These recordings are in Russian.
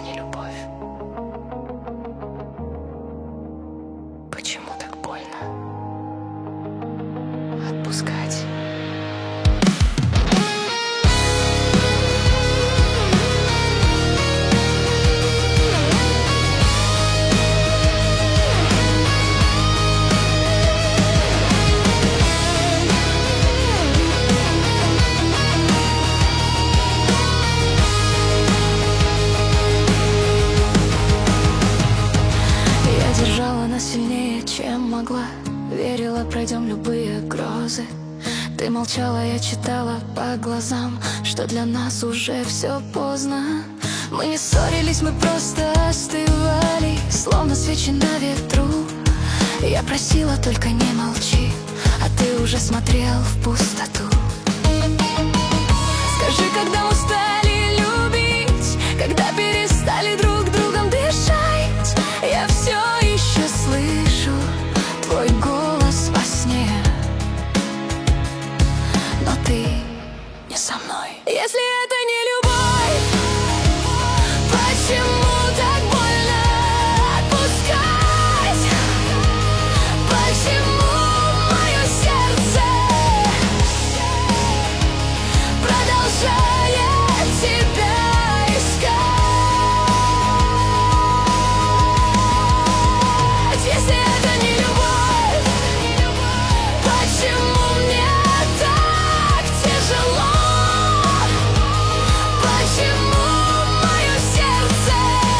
не любовь? Почему так больно отпускать? Сильнее, чем могла. Верила, пройдем любые грозы. Ты молчала, я читала по глазам, что для нас уже все поздно. Мы не ссорились, мы просто остывали, словно свечи на ветру. Я просила, только не молчи, а ты уже смотрел в пустоту. Скажи, когда устали любить, когда перестали друг другом дышать. Я все еще слышу твой голос во сне, но ты не со мной. Если это не любовь, почему так больно отпускать? Почему мое сердце продолжает тебя искать? Если это не любовь, почему мне так тяжело? Почему мое сердце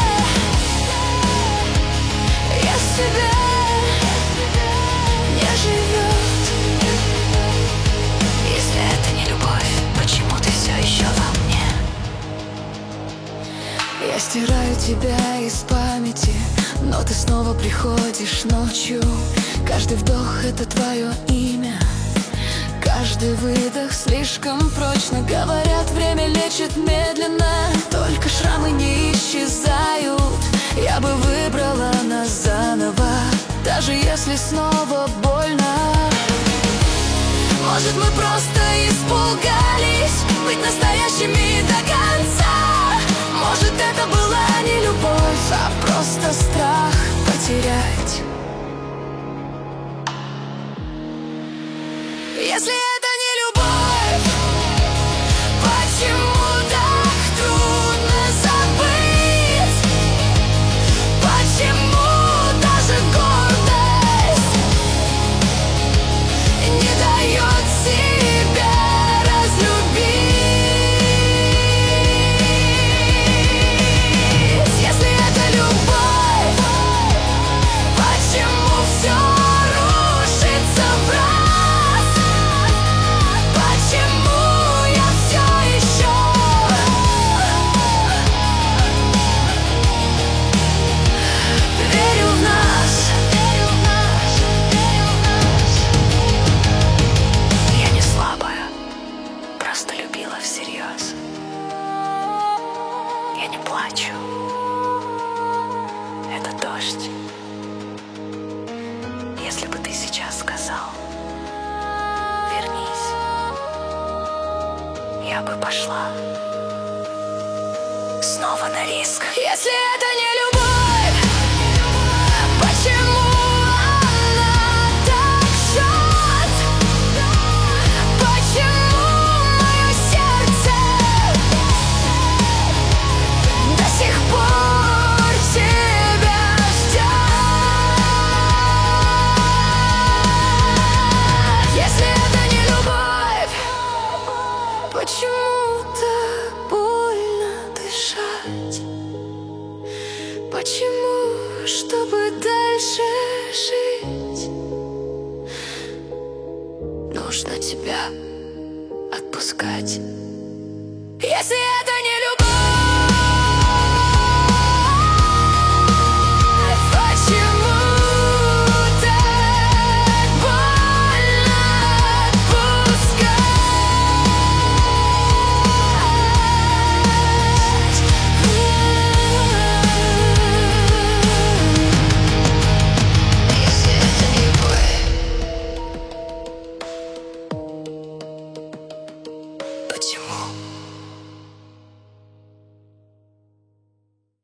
без тебя не живет? Если это не любовь, почему ты все еще во мне? Я стираю тебя из памяти, но ты снова приходишь ночью. Каждый вдох — это твое имя, каждый выдох слишком прочно. Говорят, время лечит медленно, только шрамы не исчезают. Я бы выбрала нас заново, даже если снова больно. Может, мы просто испугались быть настоящими до конца? Может, это была не любовь, а просто страх потерять? Если это не любовь, почему так трудно забыть? Почему даже гордость не дает себя разлюбить? Если это любовь, почему все рушится в раз? Почему я все еще верю в нас? Я не слабая, просто любила всерьез. Я не плачу, это дождь. Если бы ты сейчас сказал «вернись», я бы пошла снова на риск. Если это не любовь, почему она так жжет? Почему мое сердце до сих пор тебя ждет? Если это не любовь, почему так больно дышать? Почему, чтобы дальше жить, нужно тебя отпускать?